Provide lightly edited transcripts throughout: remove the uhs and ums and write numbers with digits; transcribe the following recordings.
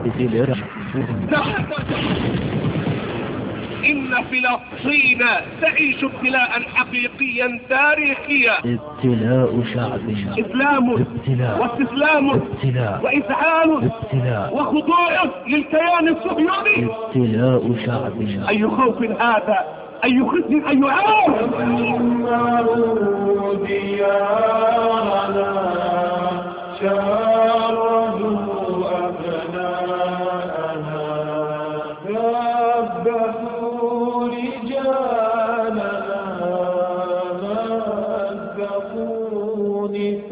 إن فلسطين تعيش ابتلاء حقيقيا تاريخيا. ابتلاء شعب، إسلام ابتلاء، واستسلام ابتلاء، وإذعان ابتلاء، وخضوع للكيان الصهيوني. ابتلاء شعب. أي خوف هذا، أي خزي، أي عار. ديارنا شردوا أبناءنا ذبحوا رجالنا مزقوا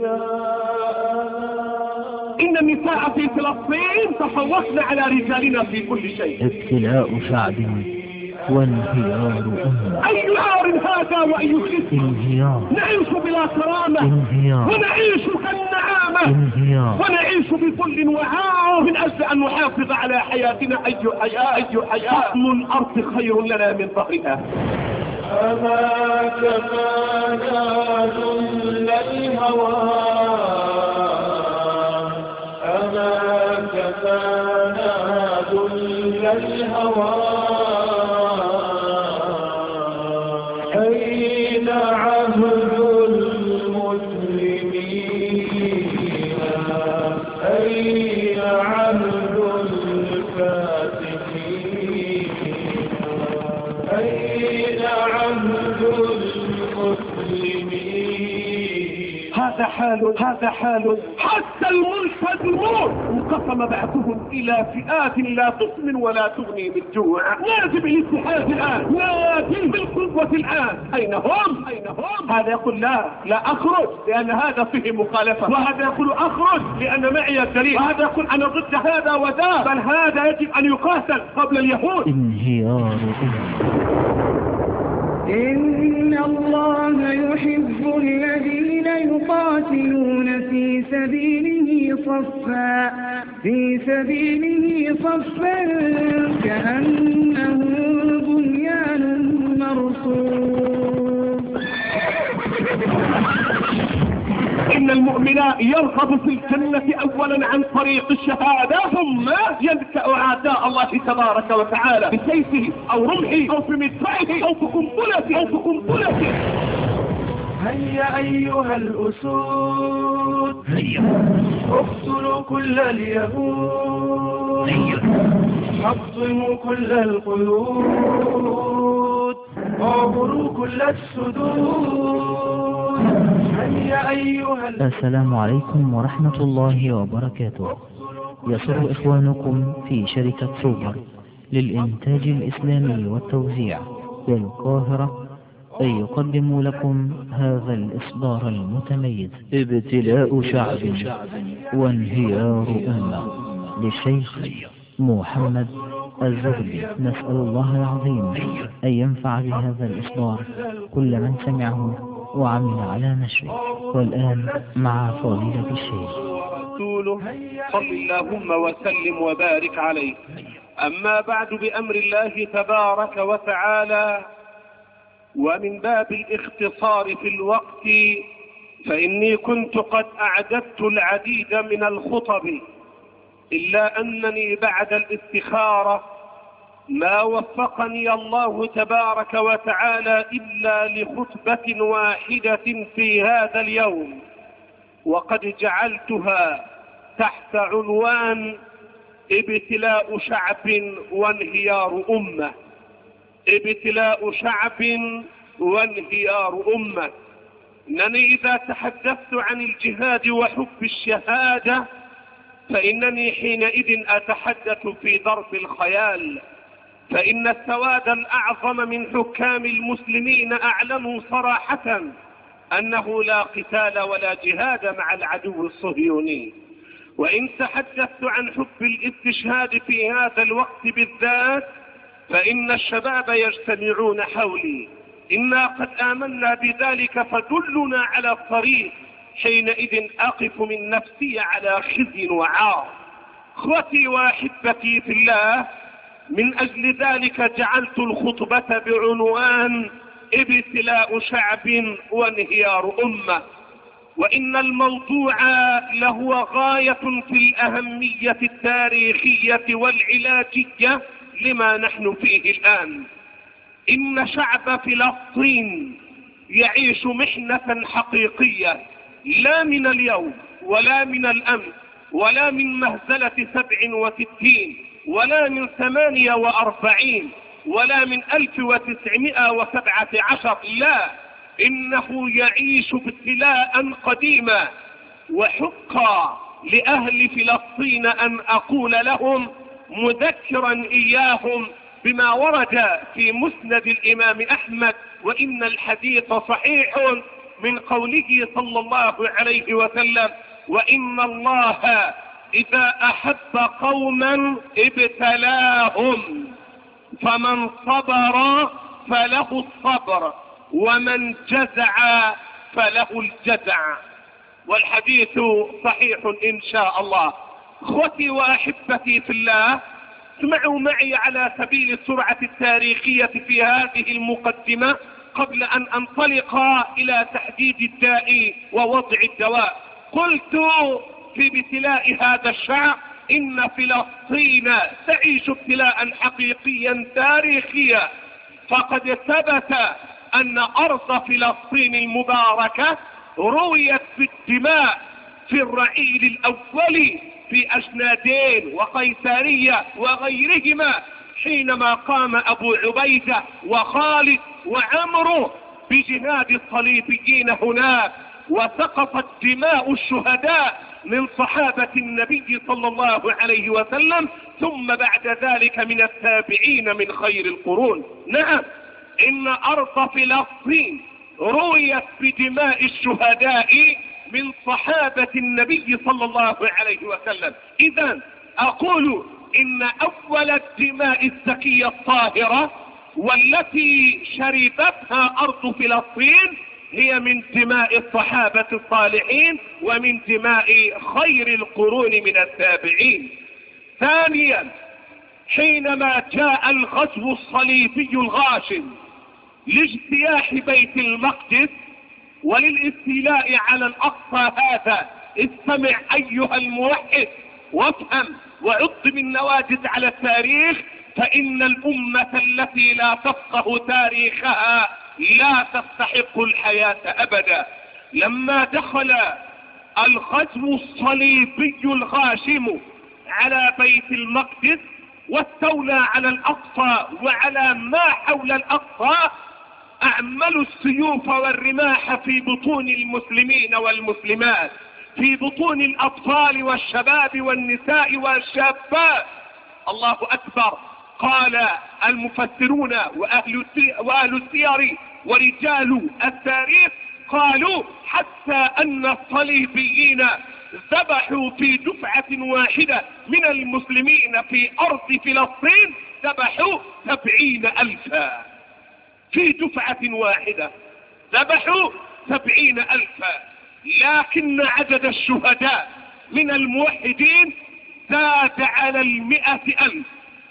نساءنا. إن النساء في فلسطين تفوقن على رجالنا في كل شيء. ابتلاء شعب وانهيار أمة. أي عار هذا وأي خزي. انهيار. نعيش بلا كرامة. انهيار. ونعيش كالنعامة. انهيار. ونعيش بذل وعار من أجل أن نحافظ على حياتنا. أي حياة، أي حياة. حكم الأرض خير لنا من ظهرها. أما كفانا ذل الهوى، أما كفانا ذل الهوى. أين عهد المسلمين، أين عهد الفاتحين، أين عهد المسلمين. هذا حال حتى الملتزمون انقسم بعضهم إلى فئات لا تسمن ولا تغني من جوع. نادي بالاتحاد الآن، نادي بالقوة الآن. أين هم؟ هذا يقول لا أخرج لأن هذا فيه مخالفة، وهذا يقول أخرج لأن معي الدليل، وهذا يقول أنا ضد هذا وذا، بل هذا يجب أن يقاتل قبل اليهود. انهيار إن الله يحب الذين يقاتلون في سبيله صفا كأنه بنيان مرصوص. إن المؤمن يرغب في الجنة أولا عن طريق الشهادة، ثم يلكأ أعداء الله تبارك وتعالى بسيفه أو رمحه أو في مدفعه أو في قنبلته. هيا أيها الأسود، اقتلوا كل اليهود، حطموا كل القيود، عبروا كل السدود. هيا أيها السلام عليكم ورحمة الله وبركاته. يسر إخوانكم في شركة سوبر للإنتاج الإسلامي والتوزيع بالقاهرة أن يقدموا لكم هذا الإصدار المتميز، ابتلاء شعب وانهيار أمة، للشيخ محمد الزغبي. نسأل الله العظيم أن ينفع بهذا الإصدار كل من سمعه وعمل على نشره. والآن مع فضيلة الشيخ. ورسوله صل اللهم وسلم وبارك عليه. أما بعد، بأمر الله تبارك وتعالى ومن باب الاختصار في الوقت، فإني كنت قد أعددت العديد من الخطب، إلا أنني بعد الاستخارة ما وفقني الله تبارك وتعالى إلا لخطبة واحدة في هذا اليوم، وقد جعلتها تحت عنوان ابتلاء شعب وانهيار أمة. ابتلاء شعب وانهيار أمة. إنني إذا تحدثت عن الجهاد وحب الشهادة فإنني حينئذ أتحدث في ضرب الخيال، فإن السواد الأعظم من حكام المسلمين أعلنوا صراحة أنه لا قتال ولا جهاد مع العدو الصهيوني. وإن تحدثت عن حب الاستشهاد في هذا الوقت بالذات فإن الشباب يجتمعون حولي. إنا قد آمنا بذلك فدلنا على الطريق، حينئذ أقف من نفسي على خزي وعار. اخوتي واحبتي في الله، من أجل ذلك جعلت الخطبة بعنوان ابتلاء شعب وانهيار أمة. وإن الموضوع لهو غاية في الأهمية التاريخية والعلاجية لما نحن فيه الآن. إن شعب فلسطين يعيش محنة حقيقية، لا من اليوم ولا من الأمس ولا من مهزلة 67 ولا من 48 ولا من 1917، لا، إنه يعيش ابتلاء قديما. وحق لأهل فلسطين أن أقول لهم مذكرا إياهم بما ورد في مسند الإمام أحمد، وإن الحديث صحيح، من قوله صلى الله عليه وسلم: وإن الله إذا أحب قوما ابتلاهم، فمن صبر فله الصبر، ومن جزع فله الجزع. والحديث صحيح إن شاء الله. اخوتي وأحبتي في الله، اسمعوا معي على سبيل السرعة التاريخية في هذه المقدمة قبل أن أنطلق إلى تحديد الداء ووضع الدواء. قلت في ابتلاء هذا الشعب إن فلسطين تعيش ابتلاء حقيقيا تاريخيا، فقد ثبت أن أرض فلسطين المباركة رويت بالدماء في الرعيل الأول في أجنادين وقيسارية وغيرهما، حينما قام أبو عبيدة وخالد وعمرو بجهاد الصليبيين هناك، وسقطت دماء الشهداء من صحابة النبي صلى الله عليه وسلم، ثم بعد ذلك من التابعين من خير القرون. نعم، إن أرض فلسطين رويت بدماء الشهداء من صحابة النبي صلى الله عليه وسلم. إذن أقول إن أول الدماء الزكية الطاهرة والتي شربتها أرض فلسطين هي من دماء الصحابة الصالحين ومن دماء خير القرون من التابعين. ثانيا، حينما جاء الغزو الصليبي الغاشم لاجتياح بيت المقدس وللاستيلاء على الأقصى، هذا استمع أيها الموحد وافهم وعض بالنواجذ على التاريخ، فإن الأمة التي لا تفقه تاريخها لا تستحق الحياة أبدا. لما دخل الغزو الصليبي الغاشم على بيت المقدس واستولى على الأقصى وعلى ما حول الأقصى، أعملوا السيوف والرماح في بطون المسلمين والمسلمات، في بطون الأطفال والشباب والنساء والشابات. الله أكبر. قال المفسرون وأهل السير ورجال التاريخ، قالوا حتى أن الصليبيين ذبحوا في دفعة واحدة من المسلمين في أرض فلسطين، ذبحوا 70,000 في دفعة واحدة، ذبحوا 70,000. لكن عدد الشهداء من الموحدين زاد على 100,000.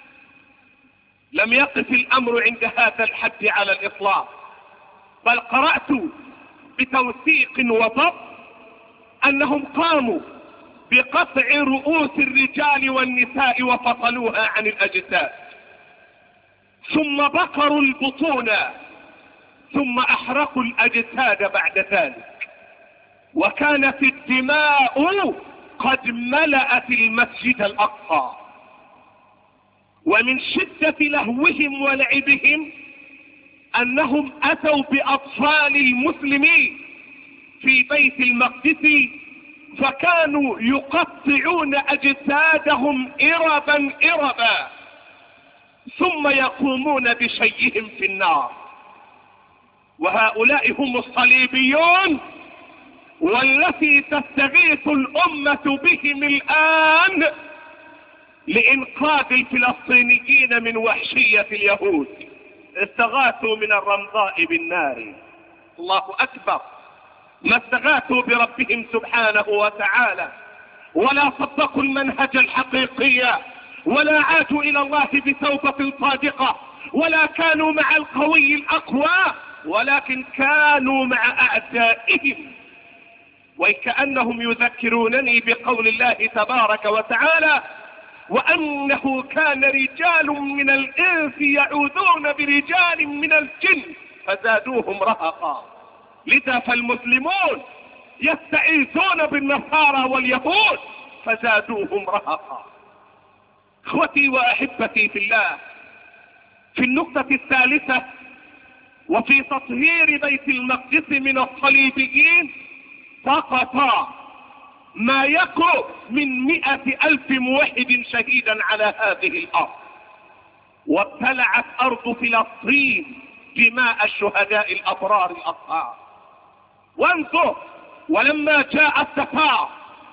لم يقف الأمر عند هذا الحد على الإطلاق، بل قرأت بتوثيق وضبط أنهم قاموا بقطع رؤوس الرجال والنساء وفصلوها عن الأجساد، ثم بقروا البطون، ثم أحرقوا الأجساد بعد ذلك، وكانت الدماء قد ملأت المسجد الأقصى. ومن شدة لهوهم ولعبهم أنهم أتوا بأطفال المسلمين في بيت المقدس، فكانوا يقطعون أجسادهم إربا إربا، ثم يقومون بشيهم في النار. وهؤلاء هم الصليبيون، والتي تستغيث الأمة بهم الآن لإنقاذ الفلسطينيين من وحشية اليهود. استغاثوا من الرمضاء بالنار. الله أكبر. ما استغاثوا بربهم سبحانه وتعالى، ولا صدقوا المنهج الحقيقي، ولا عادوا إلى الله بتوبة صادقة، ولا كانوا مع القوي الأقوى، ولكن كانوا مع أعدائهم. وكأنهم يذكرونني بقول الله تبارك وتعالى: وأنه كان رجال من الإنس يعوذون برجال من الجن فزادوهم رهقا. لذا فالمسلمون يستعيذون بالنصارى واليهود فزادوهم رهقا. اخوتي واحبتي في الله، في النقطة الثالثة، وفي تطهير بيت المقدس من الصليبيين سقط ما يقرب من 100,000 موحد شهيدا على هذه الأرض، وابتلعت أرض فلسطين دماء الشهداء الأبرار الأطهار. وانظر، ولما جاء التتار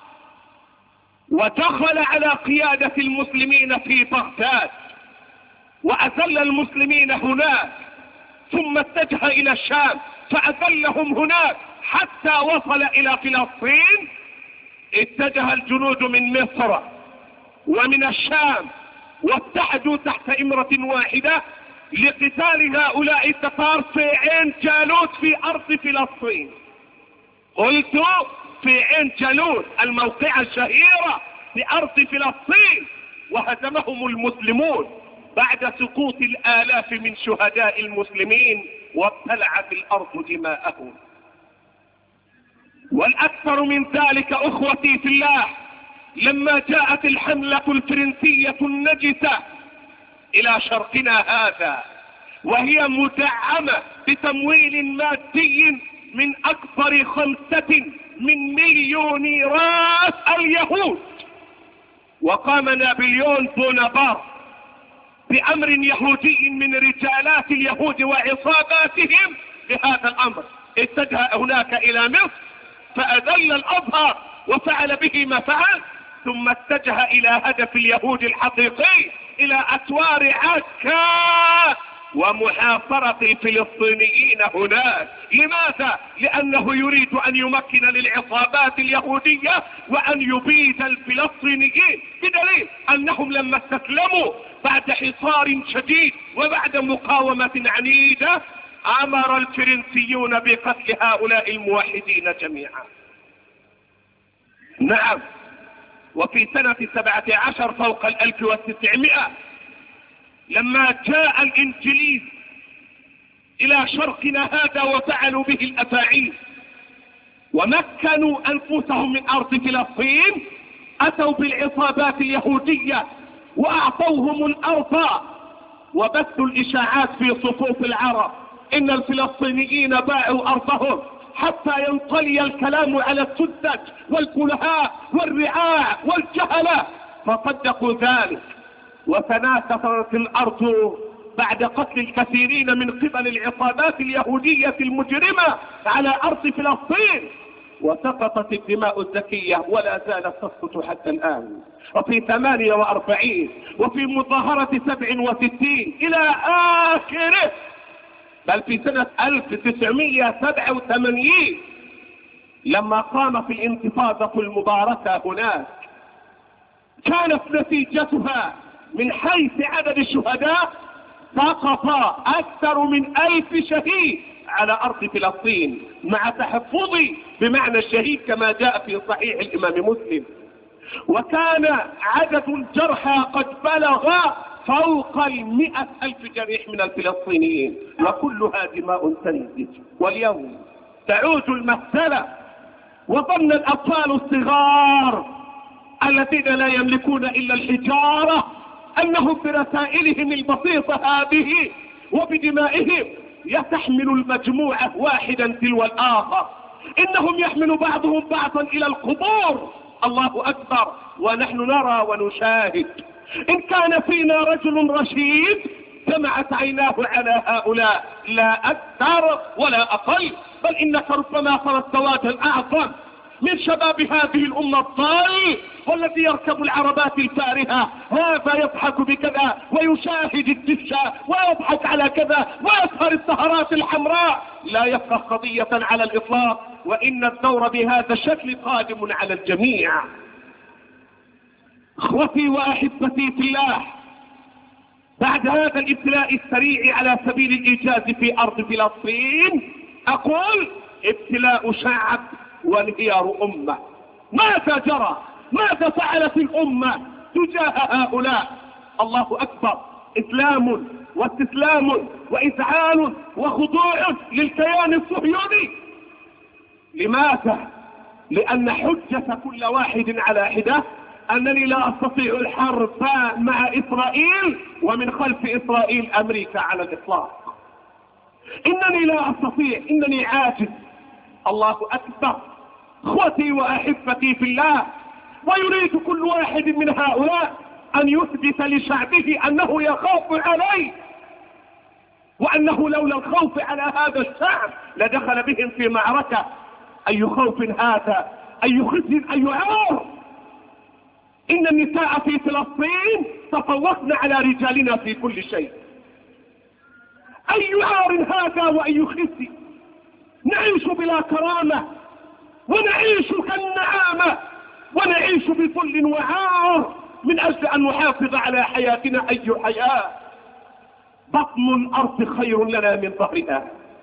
ودخل على قيادة المسلمين في بغداد وأذل المسلمين هناك، ثم اتجه إلى الشام فأذلهم هناك حتى وصل إلى فلسطين، اتجه الجنود من مصر ومن الشام واتحدوا تحت إمرة واحدة لقتال هؤلاء التتار في عين جالوت في أرض فلسطين. قلت في عين جالوت، الموقعة الشهيرة في أرض فلسطين، وهزمهم المسلمون بعد سقوط الآلاف من شهداء المسلمين وابتلعت الأرض دماءهم. والأكثر من ذلك أخوتي في الله، لما جاءت الحملة الفرنسية النجسة إلى شرقنا هذا، وهي مدعمة بتمويل مادي من أكبر 5 مليون راس اليهود، وقام نابليون بونابرت بأمر يهودي من رجالات اليهود وعصاباتهم بهذا الأمر. اتجه هناك إلى مصر فأذل الأزهر وفعل به ما فعل، ثم اتجه إلى هدف اليهود الحقيقي، إلى أسوار عكا ومحاصرة الفلسطينيين هناك. لماذا؟ لأنه يريد أن يمكن للعصابات اليهودية وأن يبيد الفلسطينيين، بدليل أنهم لما استسلموا بعد حصار شديد وبعد مقاومة عنيدة أمر الفرنسيون بقتل هؤلاء الموحدين جميعا. نعم، وفي سنة 17 فوق 1900 لما جاء الإنجليز إلى شرقنا هذا وفعلوا به الأفاعيل ومكنوا أنفسهم من أرض فلسطين، أتوا بالعصابات اليهودية وأعطوهم الأرض وبثوا الإشاعات في صفوف العرب إن الفلسطينيين باعوا أرضهم، حتى ينطلي الكلام على السذج والكلهاء والرعاع والجهلة، فصدقوا ذلك وتناثرت الأرض بعد قتل الكثيرين من قبل العصابات اليهودية المجرمة على أرض فلسطين، وسقطت الدماء الزكية ولا زالت تسقط حتى الآن. وفي 48 وفي مظاهرة 67 إلى آخره، بل في سنة 1987 لما قامت الانتفاضة المباركة هناك، كانت نتيجتها من حيث عدد الشهداء سقط أكثر من 1000 شهيد على أرض فلسطين، مع تحفظي بمعنى الشهيد كما جاء في صحيح الإمام مسلم. وكان عدد الجرحى قد بلغ فوق 100,000 جريح من الفلسطينيين، وكلها دماء تنزج. واليوم تعود المسألة، وظن الأطفال الصغار الذين لا يملكون إلا الحجارة أنهم برسائلهم البسيطة هذه وبدمائهم يتحمل المجموعة واحدا تلو الآخر، إنهم يحمل بعضهم بعضا إلى القبور. الله أكبر، ونحن نرى ونشاهد. إن كان فينا رجل رشيد دمعت عيناه على هؤلاء، لا أكثر ولا أقل، بل إنك ربما ترى السواد الأعظم من شباب هذه الأمة الضال، والذي يركب العربات الفارهة، هذا يضحك بكذا ويشاهد الدشة ويضحك على كذا ويسهر السهرات الحمراء، لا يفقه قضية على الإطلاق، وإن الدور بهذا الشكل قادم على الجميع. اخوتي واحبتي في الله، بعد هذا الابتلاء السريع على سبيل الإيجاز في أرض فلسطين، أقول ابتلاء شعب وانهيار أمة. ماذا جرى؟ ماذا فعلت الأمة تجاه هؤلاء؟ الله أكبر، إسلام واستسلام وإذعان وخضوع للكيان الصهيوني. لماذا؟ لأن حجة كل واحد على حدة أنني لا أستطيع الحرب مع إسرائيل ومن خلف إسرائيل أمريكا على الإطلاق. إنني لا أستطيع، إنني عاجز. الله أكبر. اخوتي وأحبتي في الله، ويريد كل واحد من هؤلاء أن يثبت لشعبه أنه يخاف عليه، وأنه لولا الخوف على هذا الشعب لدخل بهم في معركة. أي خوف هذا؟ أي خزي؟ أي عار؟ إن النساء في فلسطين تفوقن على رجالنا في كل شيء. أي عار هذا وأي خزي؟ نعيش بلا كرامة، ونعيش كالنعامة، ونعيش بذل وعار من أجل أن نحافظ على حياتنا. أي حياة؟ بطن الأرض خير لنا من ظهرها.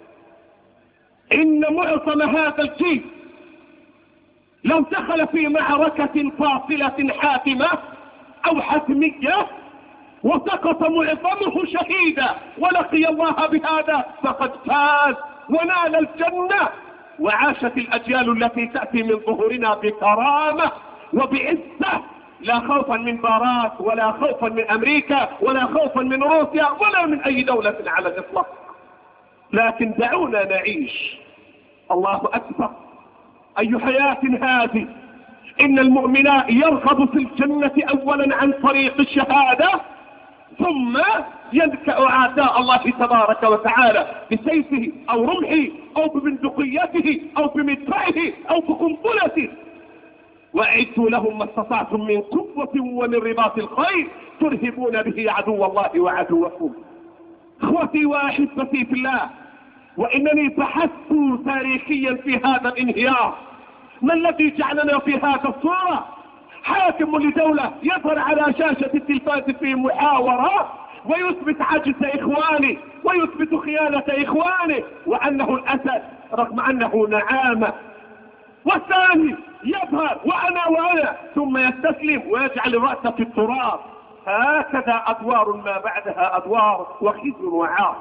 إن معظم هذا الجيل لو دخل في معركة فاصلة حاسمة أو حتمية وسقط معظمه شهيدا ولقي الله بهذا فقد فاز ونال الجنة، وعاشت الأجيال التي تأتي من ظهورنا بكرامة وبعزة، لا خوفا من باراك ولا خوفا من أمريكا ولا خوفا من روسيا ولا من أي دولة على الإطلاق. لكن دعونا نعيش. الله أكبر. أي حياة هذه؟ إن المؤمن يرغب في الجنة أولا عن طريق الشهادة، ثم ينكأ أعداء الله تبارك وتعالى بسيفه أو رمحه أو ببندقيته أو بمدفعه أو بقنبلته. وأعدوا لهم ما استطعتم من قوة ومن رباط الخيل ترهبون به عدو الله وعدوكم. اخوتي واحبتي في الله، وإنني بحثت تاريخيا في هذا الانهيار. ما الذي جعلنا في هذا الصورة؟ حاكم لدولة يظهر على شاشة التلفاز في محاورة ويثبت عجز إخوانه ويثبت خيانة إخوانه وأنه الأسد رغم أنه نعامة، والثاني يظهر وأنا ثم يستسلم ويجعل رأسه في التراب. هكذا أدوار ما بعدها أدوار وخزي وعار.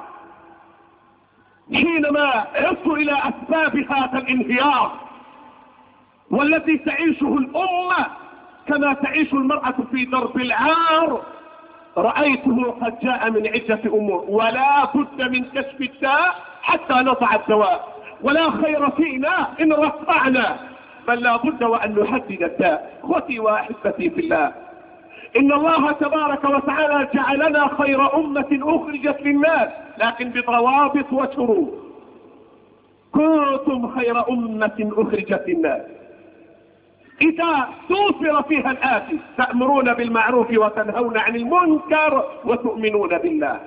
حينما عدت إلى أسباب هذا الانهيار والذي تعيشه الأمة كما تعيش المرأة في درب العار، رأيته قد جاء من عدة أمور، ولا بد من كشف الداء حتى نضع الدواء. ولا خير فينا إن رفعنا، بل لا بد وأن نحدد الداء. اخوتي وأحبتي في الله، إن الله تبارك وتعالى جعلنا خير أمة أخرجت للناس، لكن بضوابط وشروط. كنتم خير أمة أخرجت للناس إذا توفر فيها الآتي: تأمرون بالمعروف وتنهون عن المنكر وتؤمنون بالله.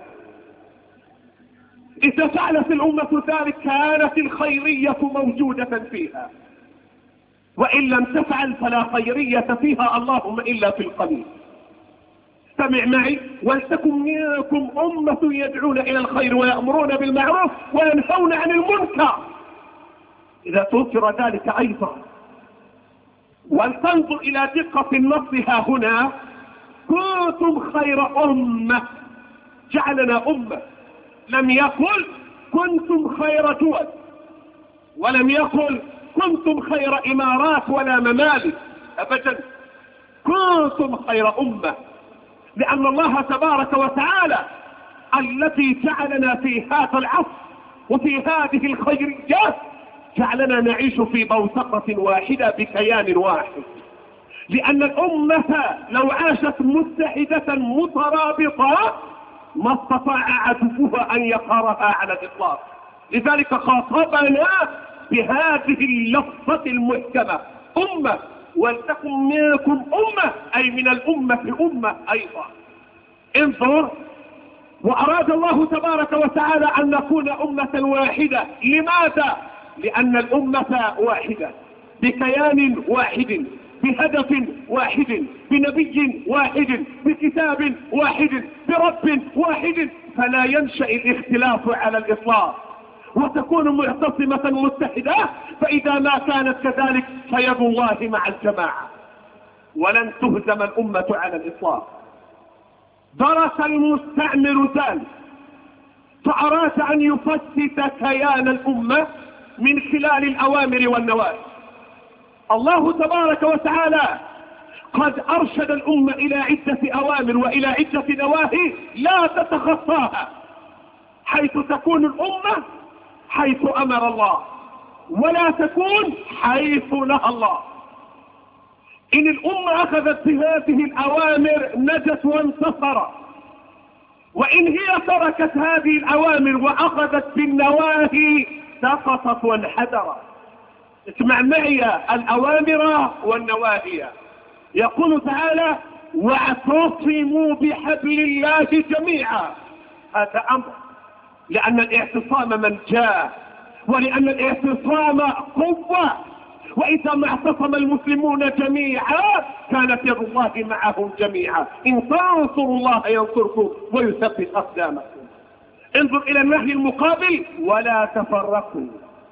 إذا فعلت الأمة ذلك كانت الخيرية موجودة فيها، وإن لم تفعل فلا خيرية فيها اللهم إلا في القليل. استمع معي: ولتكن منكم أمة يدعون إلى الخير ويأمرون بالمعروف وينهون عن المنكر. إذا توفر ذلك أيضا، ولتنظر إلى دقة النص ها هنا: كنتم خير أمة. جعلنا أمة، لم يقل كنتم خير دول، ولم يقل كنتم خير إمارات ولا ممالك، أبدا. كنتم خير أمة، لأن الله تبارك وتعالى الذي جعلنا في هذا العصر وفي هذه الخيريات جعلنا نعيش في بوتقة واحدة بكيان واحد. لأن الأمة لو عاشت متحدة مترابطة ما استطاع عدوها أن يقهرها على الإطلاق. لذلك خاطبنا بهذه اللفظة المحكمة: أمة، ولتكن منكم أمة، أي من الأمة أمة أيضا. انظر، وأراد الله تبارك وتعالى أن نكون أمة واحدة. لماذا؟ لأن الأمة واحدة بكيان واحد، بهدف واحد، بنبي واحد، بكتاب واحد، برب واحد، فلا ينشأ الاختلاف على الإطلاق. وتكون معتصمة متحدة، فإذا ما كانت كذلك فيد الله مع الجماعة ولن تهزم الأمة على الإطلاق. درس المستعمر ذلك فأراد أن يفتت كيان الأمة من خلال الأوامر والنواهي. الله تبارك وتعالى قد أرشد الأمة إلى عدة أوامر وإلى عدة نواهي لا تتخطاها، حيث تكون الأمة حيث أمر الله ولا تكون حيث نهى الله. إن الأمة أخذت بهذه الأوامر نجت وانتصرت، وإن هي تركت هذه الأوامر وأخذت بالنواهي سقطت وانحدرت. اسمع معي الأوامر والنواهي. يقول تعالى: واعتصموا بحبل الله جميعا. هذا أمر، لأن الاعتصام منجاة، ولأن الاعتصام قوة، وإذا ما اعتصم المسلمون جميعا كانت يد الله معهم جميعا. إن تنصروا الله ينصركم ويثبت أقدامكم. انظر إلى النهي المقابل: ولا تفرقوا.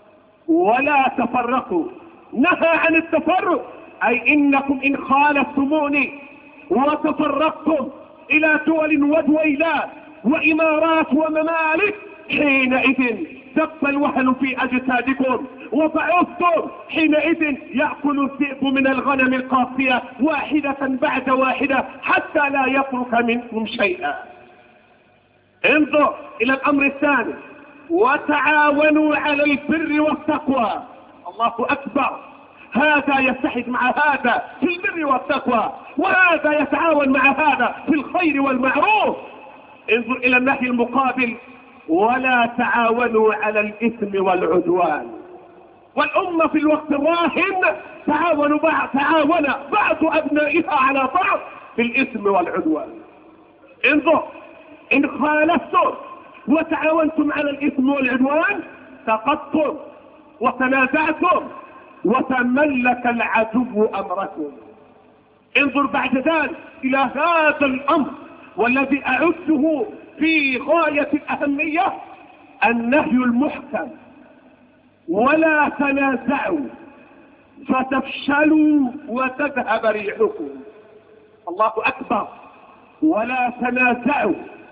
ولا تفرقوا نهى عن التفرق، أي إنكم إن خالفتموني وتفرقتم إلى دول ودويلات وإمارات وممالك حينئذ دق الوهن في أجسادكم وضعفتم، حينئذ يأكل الذئب من الغنم القاسية واحدة بعد واحدة حتى لا يترك منكم شيئا. انظر إلى الأمر الثاني: وتعاونوا على البر والتقوى. الله أكبر، هذا يتحد مع هذا في البر والتقوى، وهذا يتعاون مع هذا في الخير والمعروف. انظر إلى النهي المقابل: ولا تعاونوا على الإثم والعدوان. والأمة في الوقت الراهن تعاون بعض أبنائها على بعض في الإثم والعدوان. انظر، إن خالفتم وتعاونتم على الإثم والعدوان سقطتم وتنازعتم وتملك العدو أمركم. انظر بعد ذلك إلى هذا الأمر والذي أعده في غاية الأهمية: النهي المحكم: ولا تنازعوا فتفشلوا وتذهب ريحكم. الله أكبر، ولا تنازعوا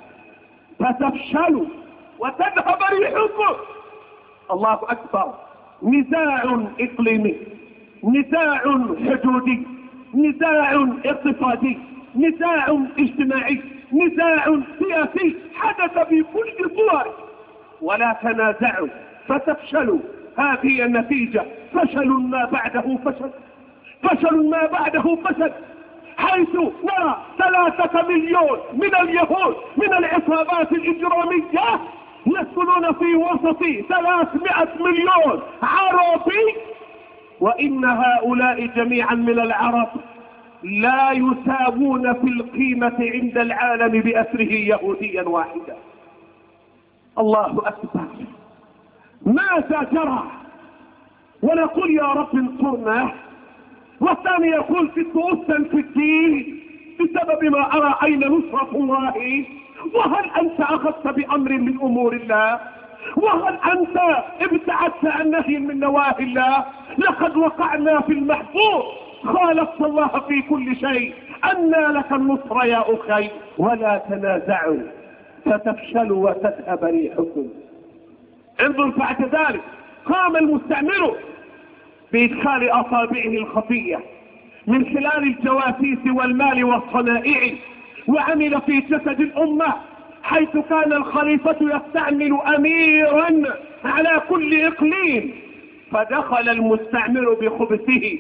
فتفشلوا وتذهب ريحكم. الله أكبر. نزاع إقليمي، نزاع حدودي، نزاع اقتصادي، نزاع اجتماعي، نزاع سياسي حدث في كل صور. ولا تنازعوا فتفشلوا، هذه النتيجة: فشل ما بعده فشل، فشل ما بعده فشل، حيث نرى 3 مليون من اليهود من العصابات الإجرامية يسكنون في وسط 300 مليون عربي، وإن هؤلاء جميعا من العرب لا يساوون في القيمة عند العالم بأسره يهوديا واحدا. الله أكبر، ماذا جرى؟ ونقول يا رب انصرنا، والثاني يقول في الدين بسبب ما أرى أين نصرة الله. وهل أنت أخذت بأمر من أمور الله؟ وهل أنت ابتعدت عن نهي من نواهي الله؟ لقد وقعنا في المحظور، خالفت الله في كل شيء. أنى لك النصر يا أخي. ولا تنازعوا فتفشلوا وتذهب ريحكم. انظر بعد ذلك: قام المستعمر بإدخال أصابعه الخفية من خلال الجواسيس والمال والصنائع، وعمل في جسد الأمة، حيث كان الخليفة يستعمل أميرا على كل إقليم، فدخل المستعمر بخبثه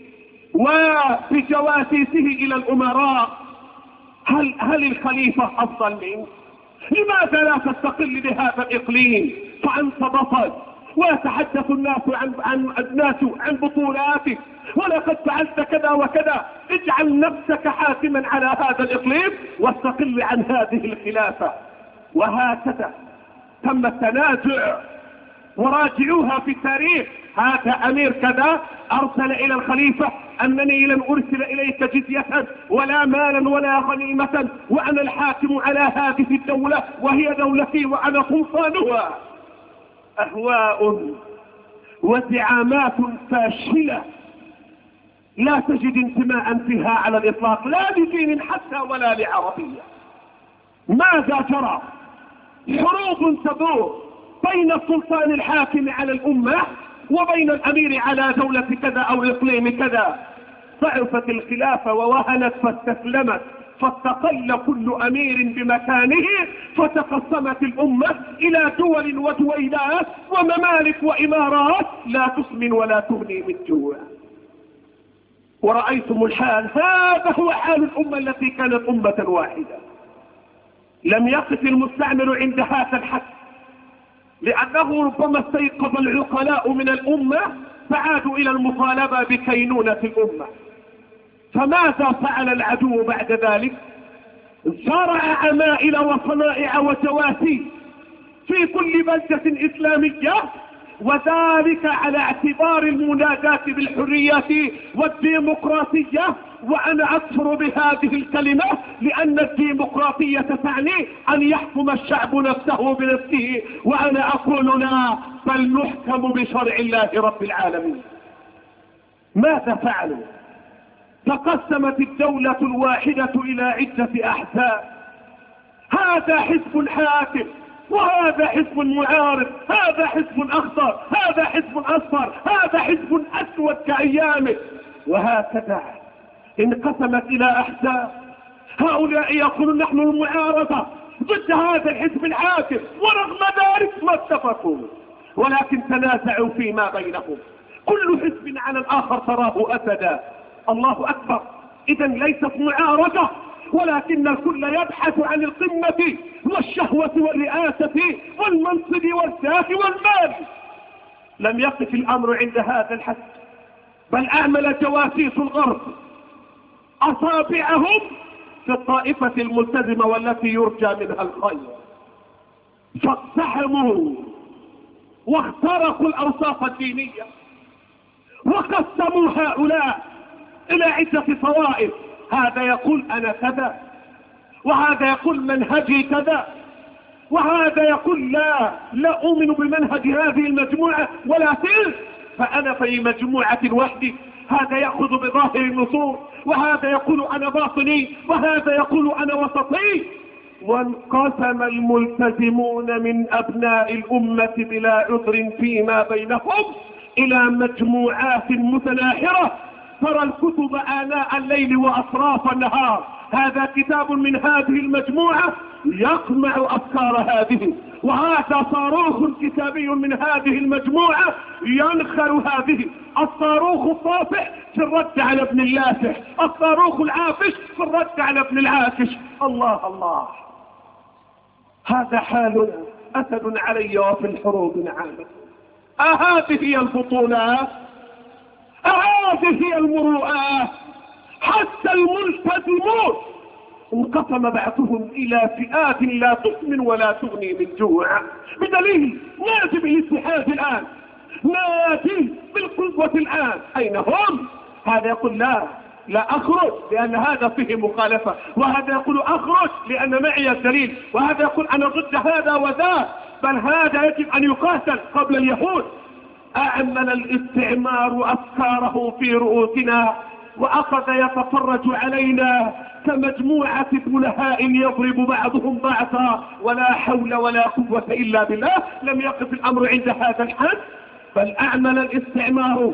وبجواسيسه إلى الأمراء: هل الخليفة أفضل منك؟ لماذا لا تستقل بهذا الإقليم فأنت بطل؟ ويتحدث الناس عن بطولاتك، ولقد فعلت كذا وكذا. اجعل نفسك حاكما على هذا الإقليم واستقل عن هذه الخلافة. وهكذا تم التنازع، وراجعوها في التاريخ: هذا أمير كذا أرسل إلى الخليفة أنني لن أرسل إليك جزية ولا مالا ولا غنيمة، وأنا الحاكم على هذه الدولة وهي دولتي وأنا سلطانها. أهواء وزعامات فاشلة لا تجد انتماء فيها على الإطلاق، لا لدين حتى ولا لعربية. ماذا جرى؟ حروب تدور بين السلطان الحاكم على الأمة وبين الأمير على دولة كذا أو إقليم كذا. ضعفت الخلافة ووهنت فاستسلمت، فاستقل كل أمير بمكانه، فتقسمت الأمة إلى دول ودويلات وممالك وإمارات لا تسمن ولا تغني من جوع. ورأيتم الحال، هذا هو حال الأمة التي كانت أمة واحدة. لم يقف المستعمر عند هذا الحد، لأنه ربما استيقظ العقلاء من الأمة فعادوا إلى المطالبة بكينونة الأمة. فماذا فعل العدو بعد ذلك؟ زرع عمائل وصنائع وجواسيس في كل بلدة إسلامية، وذلك على اعتبار المناداة بالحرية والديمقراطية. وأنا أكفر بهذه الكلمة، لأن الديمقراطية تعني أن يحكم الشعب نفسه بنفسه، وأنا أقول لا، بل نحكم بشرع الله رب العالمين. ماذا فعلوا؟ تقسمت الدولة الواحدة إلى عدة أحزاب، هذا حزب حاكم، وهذا حزب معارض، هذا حزب أخضر، هذا حزب أصفر، هذا حزب أسود كأيامه، وهكذا انقسمت إلى أحزاب. هؤلاء يقولون نحن المعارضة ضد هذا الحزب الحاكم، ورغم ذلك ما اتفقوا، ولكن تنازعوا فيما بينهم، كل حزب على الآخر تراه أسدا. الله أكبر. إذن ليست معارضة، ولكن الكل يبحث عن القمة والشهوة والرئاسة والمنصب والساف والمال. لم يقف الأمر عند هذا الحد، بل أعمل جواسيس الغرب أصابعهم في الطائفة الملتزمة والتي يرجى منها الخير، فاقتحموا واخترقوا الأوصاف الدينية، وقسموا هؤلاء إلى عدة طوائف. هذا يقول أنا كذا، وهذا يقول منهجي كذا، وهذا يقول لا أؤمن بمنهج هذه المجموعة ولا تلك، فأنا في مجموعة وحدي. هذا يأخذ بظاهر النصوص، وهذا يقول أنا باطني، وهذا يقول أنا وسطي. وانقسم الملتزمون من أبناء الأمة بلا عذر فيما بينهم إلى مجموعات متناحرة، ترى الكتب آناء الليل وأطراف النهار. هذا كتاب من هذه المجموعة يقمع أفكار هذه، وهذا صاروخ كتابي من هذه المجموعة ينخر هذه. الصاروخ الطافح في الرد على ابن اللافح، الصاروخ العافش في الرد على ابن العافش. الله الله، هذا حالنا. أسد علي وفي الحروب نعامة. أهذه هي البطولات؟ أهذه هي المروءات؟ حتى الملتزمون انقسم بعضهم إلى فئات لا تسمن ولا تغني من جوع، بدليل نادي بالاتحاد الآن، نادي بالقوة الآن. أين هم؟ هذا يقول لا أخرج لأن هذا فيه مخالفة، وهذا يقول أخرج لأن معي الدليل، وهذا يقول أنا ضد هذا وذا، بل هذا يجب أن يقاتل قبل اليهود. أعمل الاستعمار أفكاره في رؤوسنا، وأخذ يتفرج علينا كمجموعة بلهاء يضرب بعضهم بعضا، ولا حول ولا قوة إلا بالله. لم يقف الأمر عند هذا الحد، بل أعمل الاستعمار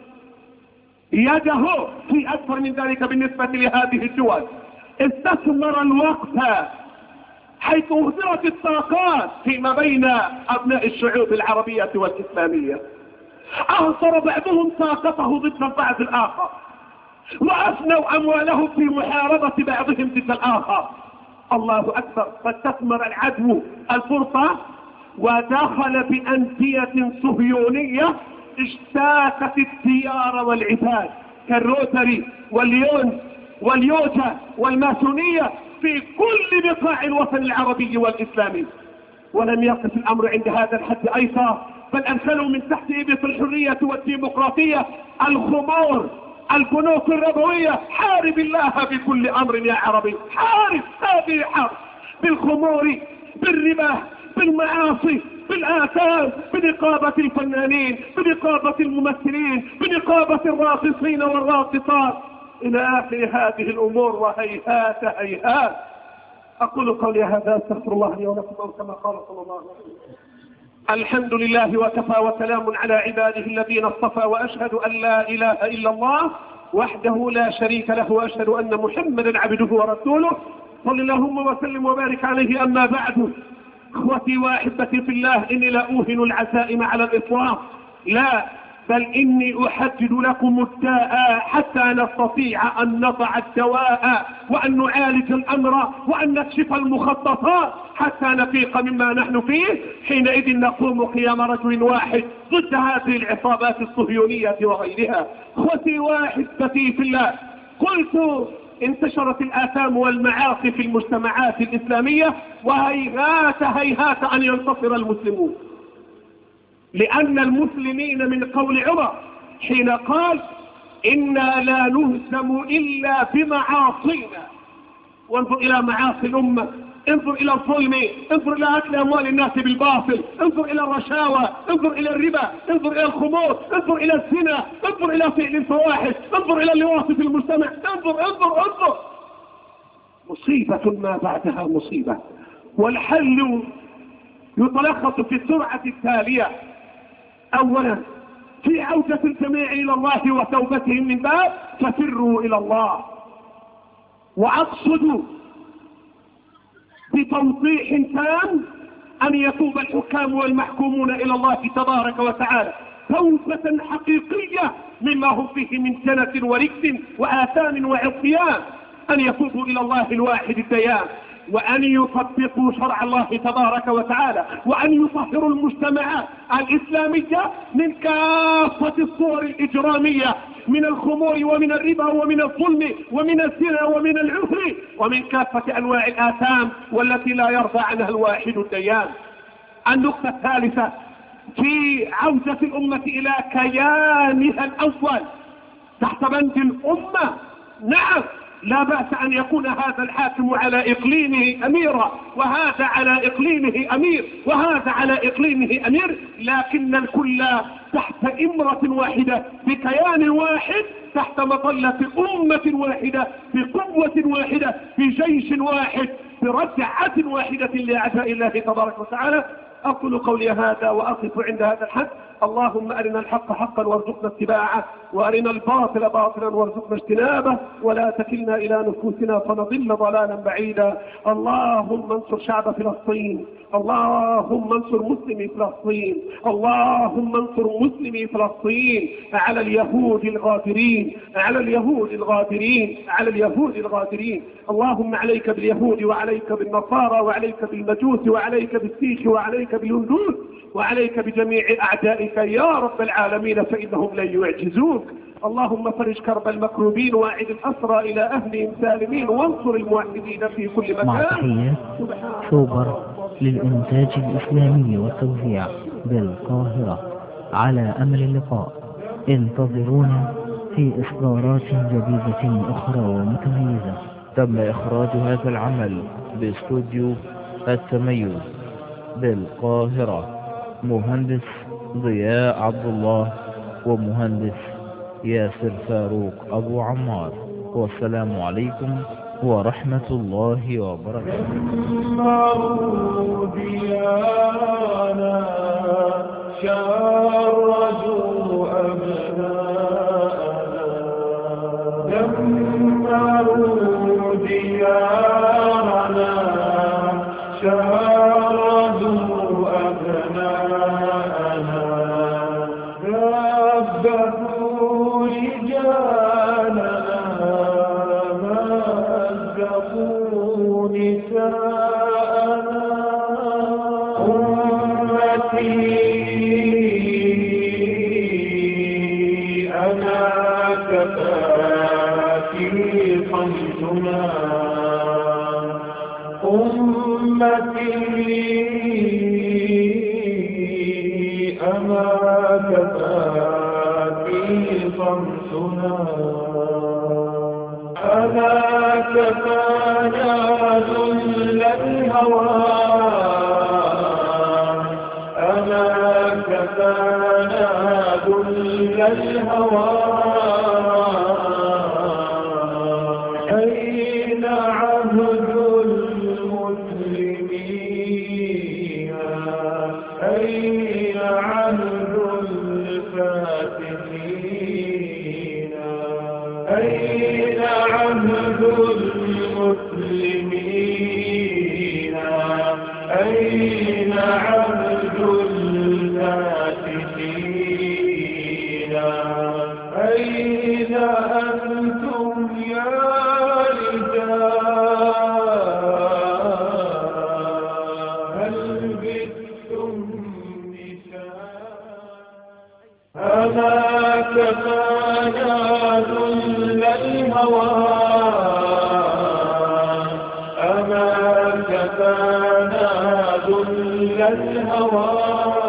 يده في أكثر من ذلك بالنسبة لهذه الدول. استثمر الوقت حيث أهدرت الطاقات فيما بين أبناء الشعوب العربية والإسلامية. أهدر بعضهم طاقته ضد البعض الآخر، وأفنوا أموالهم في محاربة بعضهم ضد الآخر. الله أكبر. فاستثمر العدو الفرصة ودخل بأندية صهيونية اشتاكت الديار والعباد كالروتري واليون واليوتا والماسونية في كل بقاع الوطن العربي والإسلامي. ولم يقف الأمر عند هذا الحد أيضا، بل أنزلوا من تحت إبط الحرية والديمقراطية الخمور، البنوك الربوية. حارب الله بكل أمر يا عربي، حارب. هذه حرب بالخمور، بالربا، بالمعاصي، بالآثام، بنقابة الفنانين، بنقابة الممثلين، بنقابة الراقصين والراقصات، إلى آخر هذه الأمور. وهيهات هيهات. أقول قولي هذا، استغفر الله لي ولكم، أو كما قال صلى الله عليه وسلم. الحمد لله وكفى، وسلام على عباده الذين اصطفى، وأشهد أن لا إله إلا الله وحده لا شريك له، وأشهد أن محمدا عبده ورسوله، صلى اللهم وسلم وبارك عليه. أما بعد، اخوتي واحبتي في الله، إني لا أوهن العزائم على الإطلاق، لا، بل إني أحدد لكم الداء حتى نستطيع أن نضع الدواء، وأن نعالج الأمر، وأن نكشف المخططات حتى نفيق مما نحن فيه. حينئذ نقوم قيام رجل واحد ضد هذه العصابات الصهيونية وغيرها. اخوتي واحبتي في الله، قلت انتشرت الآثام والمعاصي في المجتمعات الإسلامية، وهيهات هيهات أن ينتصر المسلمون، لأن المسلمين من قول عمر حين قال إنا لا نهزم إلا بمعاصينا. وانظر إلى معاصي الأمة، انظر إلى الظلم، انظر إلى أكل أموال الناس بالباطل، انظر إلى الرشاوى، انظر إلى الربا، انظر إلى الخمور، انظر إلى الزنا، انظر إلى فعل الفواحش، انظر إلى اللواط في المجتمع، انظر. مصيبة ما بعدها مصيبة. والحل يتلخص في السرعة التالية. أولا، في عودة الجميع إلى الله وتوبتهم من باب ففروا إلى الله. وأقصد بتوضيح تام أن يتوب الحكام والمحكومون إلى الله تبارك وتعالى توبة حقيقية مما هم فيه من سنة ورجس وآثام وعصيان، أن يتوبوا إلى الله الواحد الديان، وأن يطبقوا شرع الله تبارك وتعالى، وأن يطهروا المجتمعات الإسلامية من كافة الصور الإجرامية، من الخمور ومن الربا ومن الظلم ومن الزنا ومن العفر ومن كافة أنواع الآثام والتي لا يرضى عنها الواحد الديان. النقطة الثالثة، في عودة الأمة إلى كيانها الأول تحت بند الأمة. نعم، لا بأس أن يكون هذا الحاكم على إقليمه أميرا، وهذا على إقليمه أمير، وهذا على إقليمه أمير، لكن الكل تحت إمرة واحدة، بكيان واحد، تحت مظلة أمة واحدة، بقوة واحدة، بجيش واحد، برجعة واحدة لأعداء الله تبارك وتعالى. أقول قولي هذا وأقف عند هذا الحد. اللهم أرنا الحق حقا وارزقنا اتباعه، وأرنا الباطل باطلا وارزقنا اجتنابه، ولا تكلنا إلى نفوسنا فنضل ضلالا بعيدا. اللهم انصر شعب فلسطين، اللهم انصر مسلمي فلسطين، اللهم انصر مسلمي فلسطين على اليهود الغادرين، على اليهود الغادرين، على اليهود الغادرين. اللهم عليك باليهود، وعليك بالنصارى، وعليك بالمجوس، وعليك بالسيخ، وعليك بالهندوس، وعليك بجميع أعدائك يا رب العالمين، فإنهم لن يعجزوك. اللهم فرج كرب المكروبين، واعد الأسرى إلى أهلهم سالمين، وانصر الموحدين في كل مكان. مع تحيات سوبر للإنتاج الإسلامي والتوزيع بالقاهرة. على أمل اللقاء، انتظرونا في إصدارات جديدة أخرى ومتميزة. تم إخراج هذا العمل باستوديو التميز بالقاهرة. مهندس ضياء عبد الله، ومهندس ياسر فاروق أبو عمار. والسلام عليكم ورحمة الله وبركاته. شردوا أبناءنا، دمروا ديارنا، شردوا أبناءنا، ذبحوا رجالنا، مزقوا نساءنا. أمتي أنا كفاكي قيدنا، أمتي أنا كفاكي قيدنا. أنا كفانا ذل الهوى، الهوى أين عهد المسلمين أين عهد الفاتحين أين عهد المسلمين أين عهد الفاتحين أين أنتم يا رجال هل بثتم نساء أما كفانا ذل الهوى أما كفانا ذل الهوى